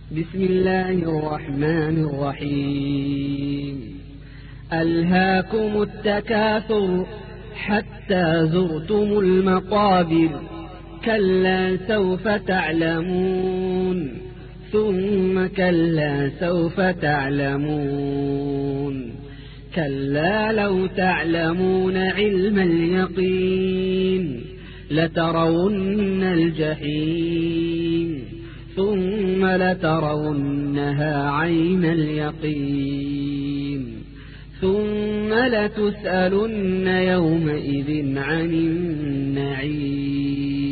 بسم الله الرحمن الرحيم. ألهاكم التكاثر حتى زرتم المقابر، كلا سوف تعلمون ثم كلا سوف تعلمون، كلا لو تعلمون علم اليقين لترون الجحيم ثم لترونها عين اليقين ثم لتسألن يومئذ عن النعيم.